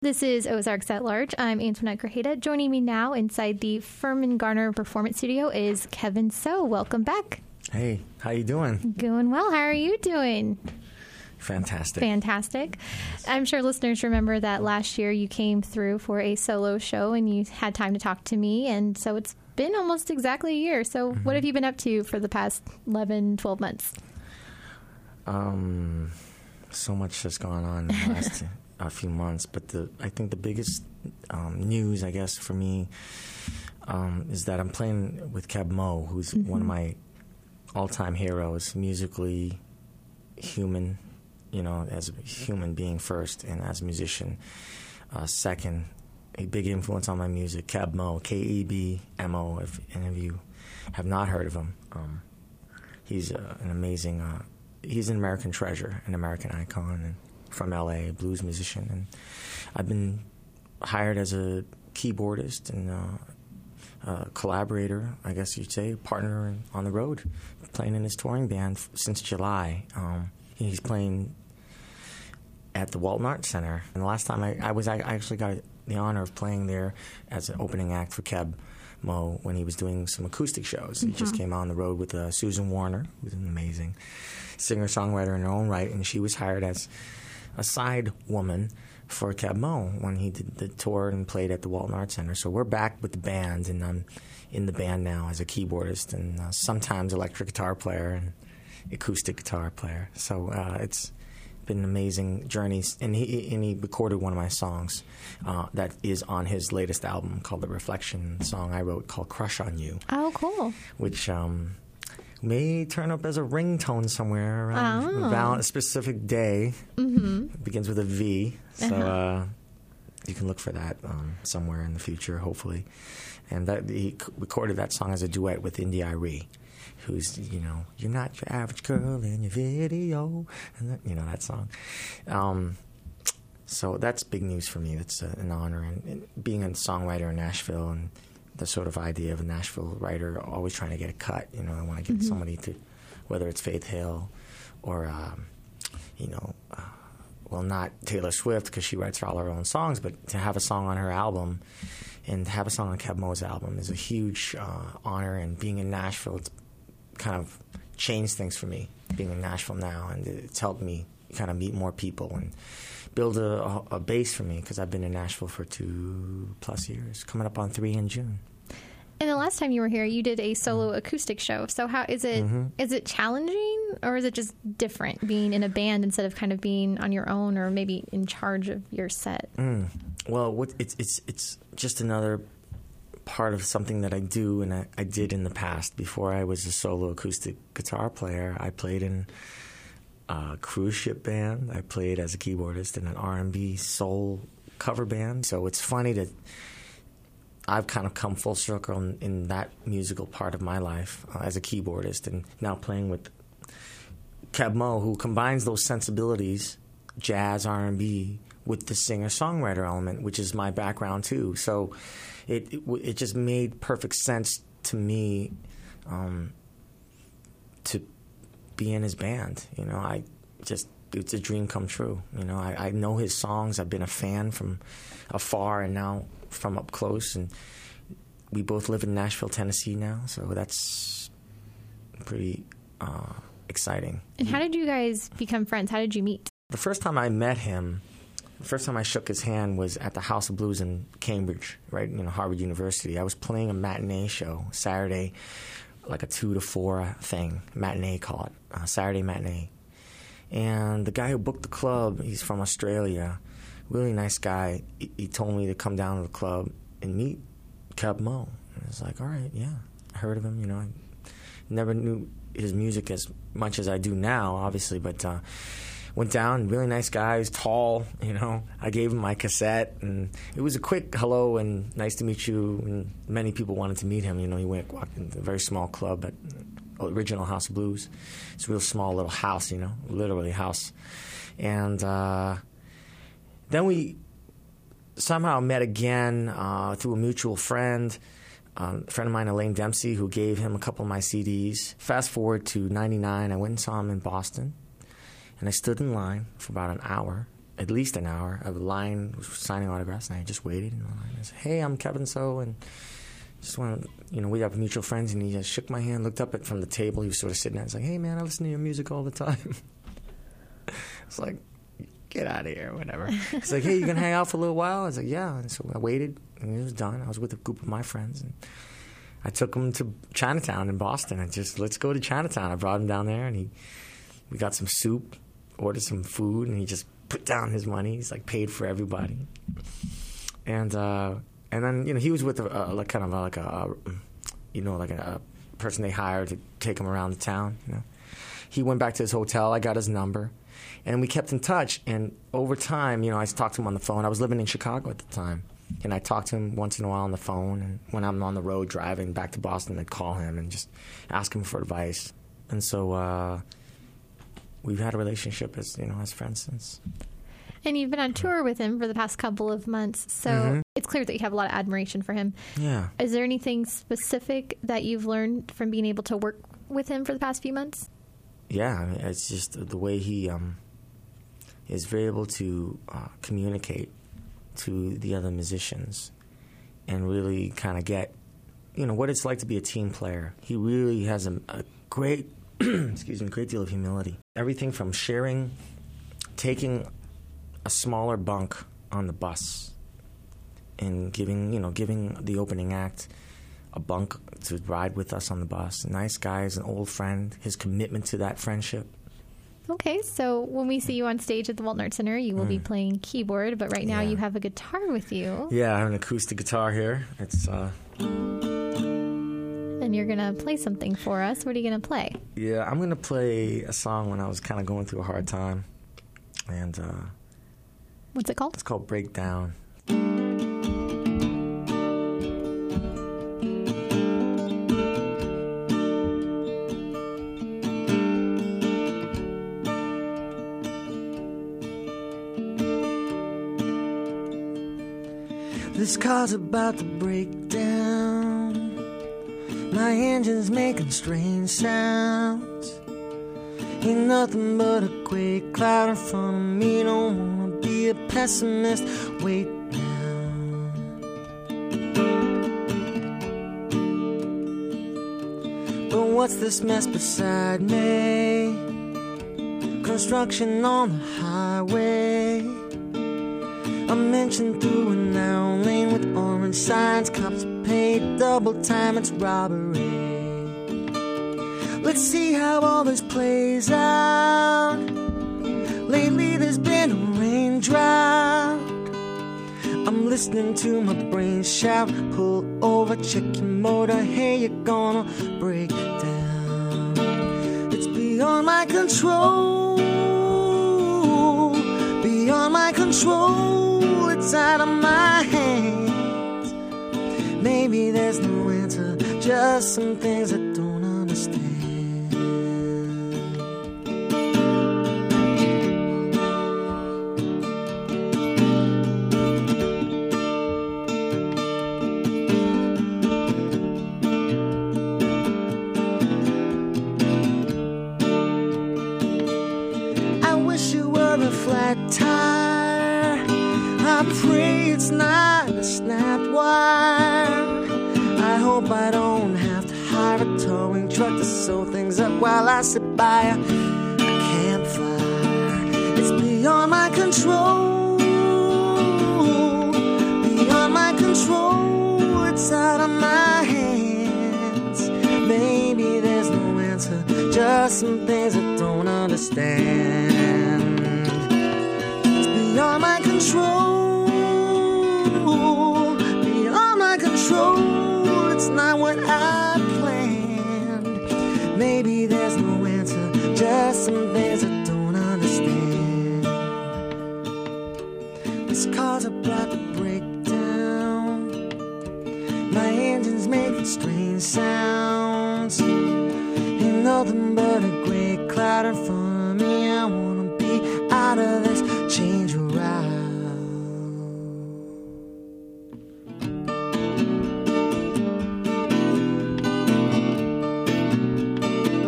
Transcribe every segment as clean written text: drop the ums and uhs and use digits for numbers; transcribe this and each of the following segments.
This is Ozarks at Large. I'm Antoinette Grajeda. Joining me now inside the Furman Garner Performance Studio is Kevin So. Welcome back. Hey, how you doing? Doing well. How are you doing? Fantastic. Fantastic. I'm sure listeners remember that last year you came through for a solo show and you had time to talk to me, and so it's been almost exactly a year. So what have you been up to for the past 11, 12 months? So much has gone on in the last a few months, but I think the biggest news, I guess, for me is that I'm playing with Keb Mo, who's one of my all-time heroes, musically, human, as a human being first, and as a musician second. A big influence on my music, Keb Mo, K-E-B-M-O, if any of you have not heard of him. He's an amazing, he's an American treasure, an American icon, and from L.A., a blues musician. And I've been hired as a keyboardist and collaborator, I guess you'd say, partner on the road, playing in his touring band since July. He's playing at the Walton Arts Center. And the last time I actually got the honor of playing there as an opening act for Keb Mo when he was doing some acoustic shows. He just came on the road with Susan Warner, who's an amazing singer-songwriter in her own right, and she was hired as a side woman for Keb Mo when he did the tour and played at the Walton Arts Center. So we're back with the band, and I'm in the band now as a keyboardist and sometimes electric guitar player and acoustic guitar player. So it's been an amazing journey. And he recorded one of my songs that is on his latest album called The Reflection, song I wrote called Crush on You. Oh, cool. Which may turn up as a ringtone somewhere around a specific day. It begins with a V, so you can look for that somewhere in the future, hopefully. And he recorded that song as a duet with Indy Iree, who's, you're not your average girl in your video, and that song. So that's big news for me. That's an honor, and being a songwriter in Nashville and the sort of idea of a Nashville writer always trying to get a cut. I want to get somebody to, whether it's Faith Hill or, not Taylor Swift because she writes all her own songs, but to have a song on her album and to have a song on Keb Mo's album is a huge honor. And being in Nashville, it's kind of changed things for me, being in Nashville now, and it's helped me kind of meet more people and build a base for me because I've been in Nashville for 2+ years, coming up on 3 in June. And the last time you were here, you did a solo acoustic show. So how is it? Is it challenging, or is it just different being in a band instead of kind of being on your own, or maybe in charge of your set? Well, it's just another part of something that I do and I did in the past. Before I was a solo acoustic guitar player, I played in a cruise ship band. I played as a keyboardist in an R&B soul cover band. So it's funny that I've kind of come full circle in that musical part of my life as a keyboardist, and now playing with Keb Mo, who combines those sensibilities, jazz, R&B, with the singer-songwriter element, which is my background too. So it just made perfect sense to me to be in his band. It's a dream come true. I know his songs. I've been a fan from afar and now from up close. And we both live in Nashville, Tennessee now, so that's pretty exciting. And how did you guys become friends? How did you meet? The first time I met him, the first time I shook his hand was at the House of Blues in Cambridge, right, Harvard University. I was playing a matinee show, Saturday, like a 2 to 4 thing, matinee call it, Saturday matinee. And the guy who booked the club, he's from Australia, really nice guy. He told me to come down to the club and meet Keb Mo. And I was like, all right, yeah. I heard of him, I never knew his music as much as I do now, obviously, but went down, really nice guy, he's tall, I gave him my cassette, and it was a quick hello and nice to meet you, and many people wanted to meet him. He walked into a very small club at original House of Blues. It's a real small little house, literally a house. And then we somehow met again through a mutual friend, a friend of mine, Elaine Dempsey, who gave him a couple of my CDs. Fast forward to 99, I went and saw him in Boston, and I stood in line for about an hour at least an hour of a line signing autographs, and I just waited in the line. I said, "Hey, I'm Kevin So, and just want to, we have mutual friends." And he just shook my hand, looked up from the table he was sort of sitting at. He's like, "Hey, man, I listen to your music all the time." It's like, get out of here, whatever. He's like, "Hey, you gonna hang out for a little while?" I was like, "Yeah." And so I waited, and it was done. I was with a group of my friends, and I took him to Chinatown in Boston. I just, let's go to Chinatown. I brought him down there, and we got some soup, ordered some food, and he just put down his money. He's like paid for everybody, and then he was with a person they hired to take him around the town. He went back to his hotel. I got his number, and we kept in touch. And over time, I talked to him on the phone. I was living in Chicago at the time, and I talked to him once in a while on the phone. And when I'm on the road driving back to Boston, I'd call him and just ask him for advice. And so we've had a relationship as friends since. And you've been on tour with him for the past couple of months, so it's clear that you have a lot of admiration for him. Yeah. Is there anything specific that you've learned from being able to work with him for the past few months? Yeah, I mean, it's just the way he is very able to communicate to the other musicians and really kind of get, what it's like to be a team player. He really has a great, great deal of humility. Everything from taking a smaller bunk on the bus and giving the opening act a bunk to ride with us on the bus. A nice guy, is an old friend, his commitment to that friendship. Okay, so when we see you on stage at the Walton Arts Center, you will be playing keyboard, but right now you have a guitar with you. Yeah, I have an acoustic guitar here. It's And you're going to play something for us. What are you going to play? Yeah, I'm going to play a song when I was kind of going through a hard time. And what's it called? It's called Breakdown. This car's about to break down. My engine's making strange sounds. Ain't nothing but a gray cloud in front of me. Don't wanna be a pessimist. Wait now. But what's this mess beside me? Construction on the highway. I'm mentioned through a narrow lane with orange signs. Cops paid double time, it's robbery. Let's see how all this plays out. Lately there's been a rain drought. I'm listening to my brain shout. Pull over, check your motor. Hey, you're gonna break down. It's beyond my control. Beyond my control. It's out of my hands. Maybe there's no answer, just some things I don't understand. I wish you were a flat tire. I pray it's not a snapped wire. I hope I don't have to hire a towing truck to sew things up while I sit by a campfire. It's beyond my control. Beyond my control. It's out of my hands. Maybe there's no answer, just some things I don't understand. It's beyond my control. It's not what I planned. Maybe there's no answer, just some things I don't understand. This car's about to break down. My engine's making strange sounds. Ain't nothing but a gray cloud in front of me. I wanna be out of this, change around.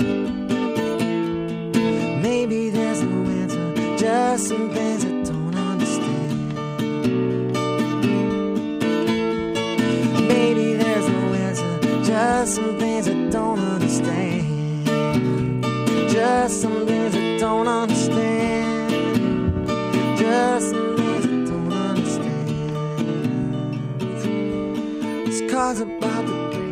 Maybe there's no answer, just some things I don't understand. Just some things I don't understand. Just some things I don't understand. Just some things I don't understand. This car's about to break.